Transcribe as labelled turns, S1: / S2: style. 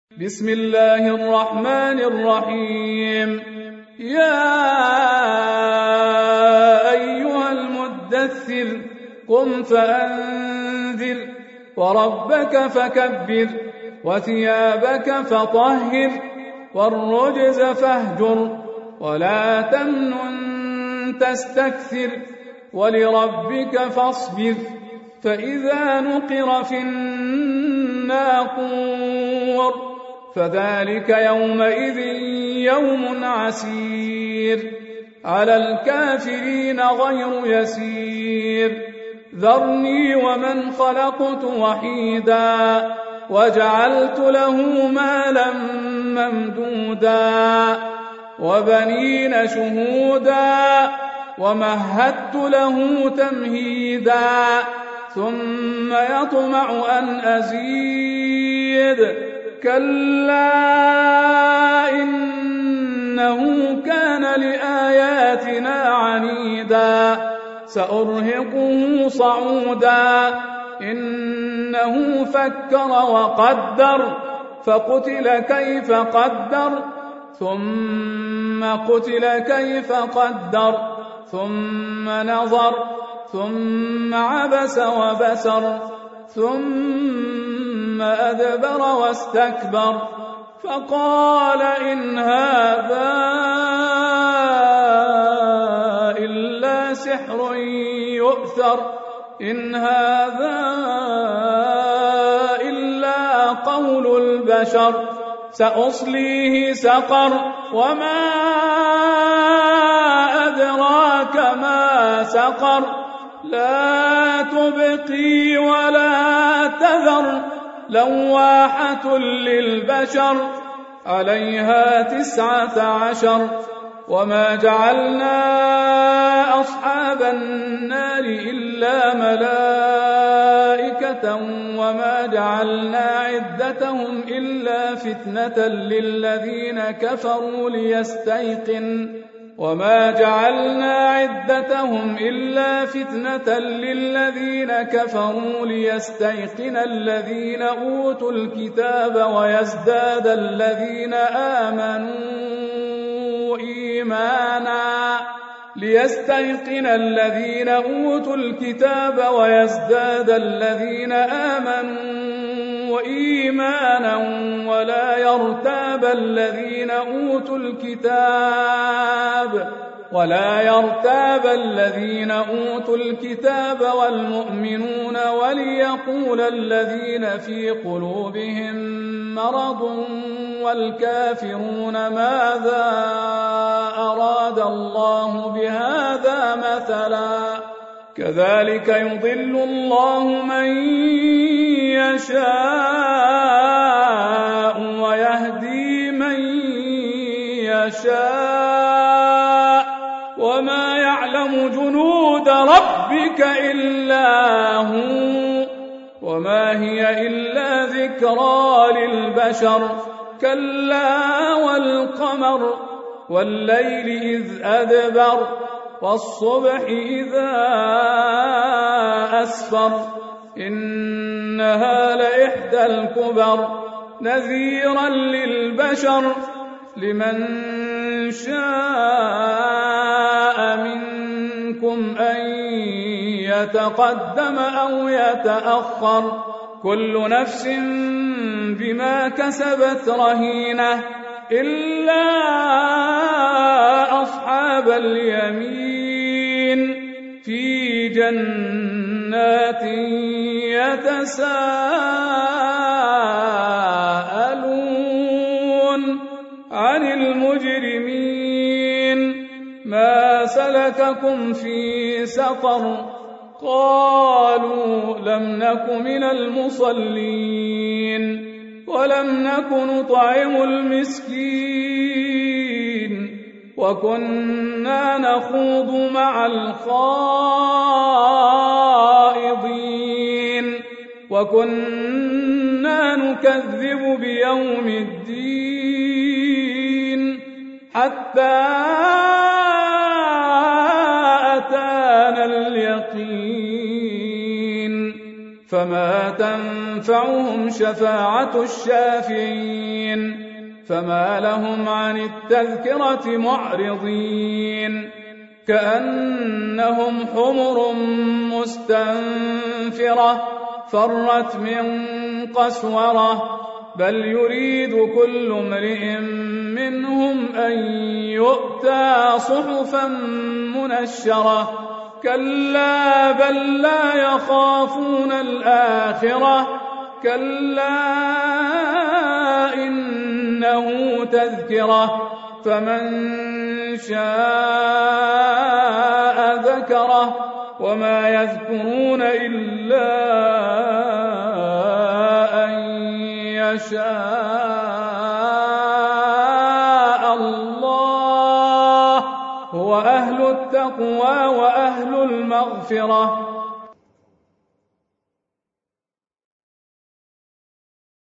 S1: بسم الله الرحمن الرحيم. يا أيها المدثر قم فأنذر وربك فكبر وثيابك فطهر والرجز فاهجر ولا تمنن تستكثر ولربك فاصبر فإذا نقر في الناقور فذلك يومئذ يوم عسير على الكافرين غير يسير ذرني ومن خلقت وحيدا وجعلت له مالا ممدودا وبنين شهودا ومهدت له تمهيدا ثم يطمع أن أزيد كلا إنه كان لآياتنا عنيدا سأرهقه صعودا إنه فكر وقدر فقتل كيف قدر ثم قتل كيف قدر ثم نظر ثم عبس وبسر ثم أدبر واستكبر فقال إن هذا إلا سحر يؤثر إن هذا إلا قول البشر سأصليه سقر وما أدراك ما سقر لا تبقي ولا تذر لواحة للبشر عليها 19 وما جعلنا أصحاب النار إلا ملائكة وما جعلنا عدتهم إلا فتنة للذين كفروا ليستيقن الذين أوتوا الكتاب ويزداد الذين آمنوا إيمانا ولا يرتاب الذين أوتوا الكتاب والمؤمنون وليقول الذين في قلوبهم مرض والكافرون ماذا أراد الله بهذا مثلا كذلك يضل الله من يشاء ويهدي من يشاء وما يعلم جنود ربك إلا هو وما هي إلا ذكرى للبشر كلا والقمر والليل إذ أدبر والصبح إذا أسفر إنها لإحدى الكبر نذيرا للبشر لمن شاء منكم أن يتقدم أو يتأخر كل نفس بما كسبت رهينة إلا أصحاب اليمين في جنات يتساءلون عن المجرمين ما سلككم في سقر قالوا لم نك من المصلين ولم نك نطعم المسكين وكنا نخوض مع الخائضين وكنا نكذب بيوم الدين حتى أتانا اليقين فما تنفعهم شفاعة الشافعين فما لهم عن التذكرة معرضين كأنهم حمر مستنفرة فرت من قسورة بل يريد كل امرئ منهم أن يؤتى صحفا منشرة كلا بل لا يخافون الآخرة كلا إنه تذكرة فمن شاء ذكره وما يذكرون إلا أن يشاء الله هو أهل التقوى وأهل المغفرة